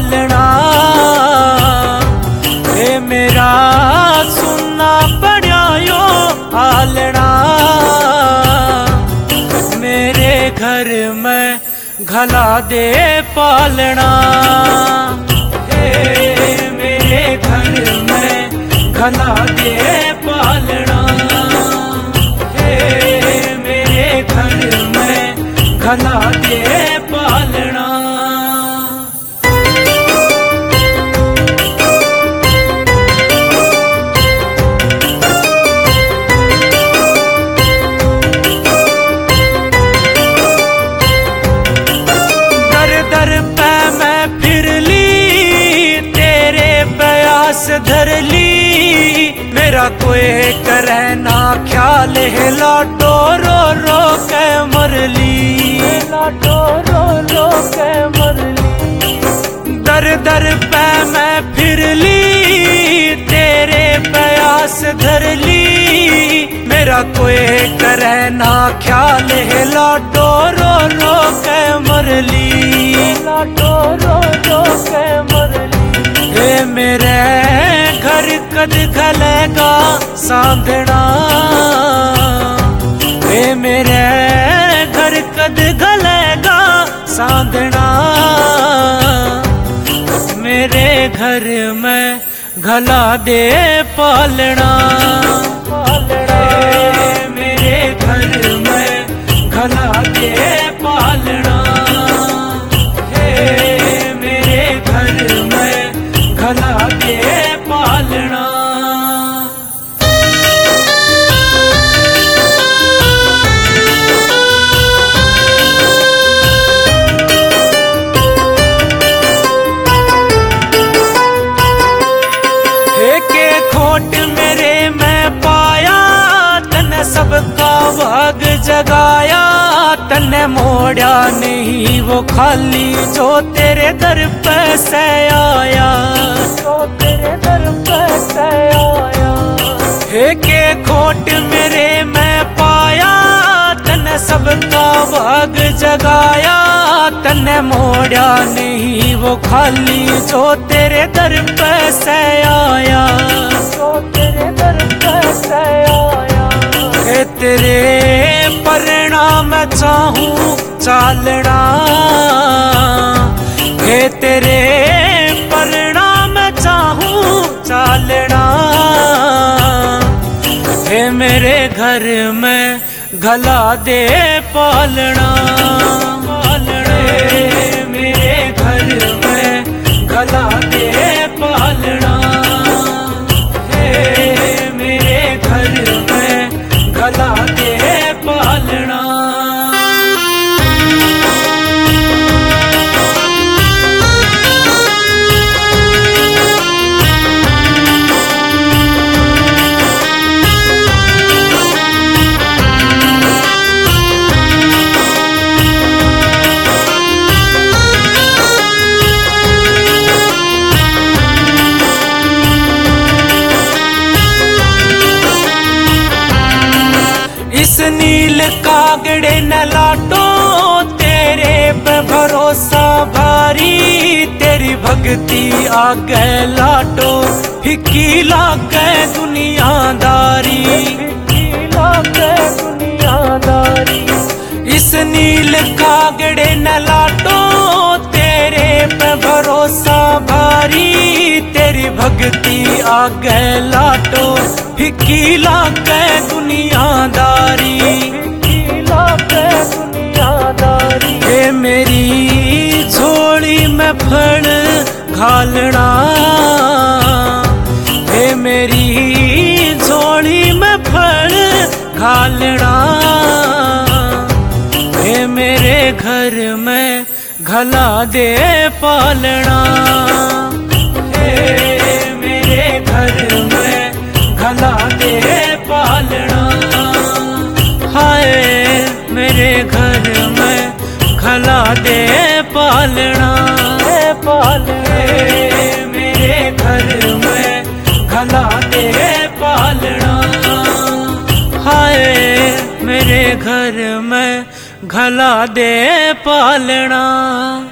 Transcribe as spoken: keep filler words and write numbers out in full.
पालना। हे मेरा सुनना पड़ा यो आलना, मेरे घर में घला दे पालना। हे मेरे घर में घला दे पालना, हे मेरे घर में घला दे पालना। धर ली मेरा कोई करे ना ख्याल, है लाटो रो रो के मरली, लाटो रो रो के मरली। दर दर पे मैं फिर ली तेरे प्यास धर ली, मेरा कोई करे ना ख्याल, है लाटो रो रो के मरली, लाटो रो रो के मरली। हे मेरे घर कद घलेगा सांधना, हे मेरे घर कद घलेगा सांधना, मेरे घर में घला दे पालना। हे मेरे घर में घला दे पालना, हे मेरे घर में घला दे पालना। हे के खोट मेरे में पाया, तने सबका भाग जगाया, तने मोड़ा नहीं वो खाली जो तेरे दर पे से आया, जो तेरे दर पे से आया। हे के खोट मेरे में पाया, तने सबका भाग जगाया, तने मोड़ा नहीं वो खाली जो तेरे दर पे से आया, जो तेरे दर पे से आया। हे तेरे परिणाम चाहूं चालना, हे तेरे परिणाम चाहूं चालना, हे मेरे घर में घला दे पालना। हे मेरे घर में घला दे पालना, हे मेरे घर में घला दे पालना। इस नील कागड़े न लाटो तेरे पे भरोसा भारी, तेरी भक्ति आगे लाटो फिक्की लागे दुनियादारी, फिक्की लागे दुनियादारी। इस नील कागड़े न लाटो तेरे पे भरोसा भारी, तेरी भक्ति आगे लाटो फिक्की लागे दुनियादारी, फिक्की लागे दुनियादारी। हे मेरी झोली में फल घालना, हे मेरी झोली में फल घालना, हे मेरे घर में घला दे पालना। हे मेरे घर में घला दे पालना, हाय मेरे घर में घला दे पालना। हे मेरे घर में घला दे पालना, हाय मेरे घर में घला दे पालना।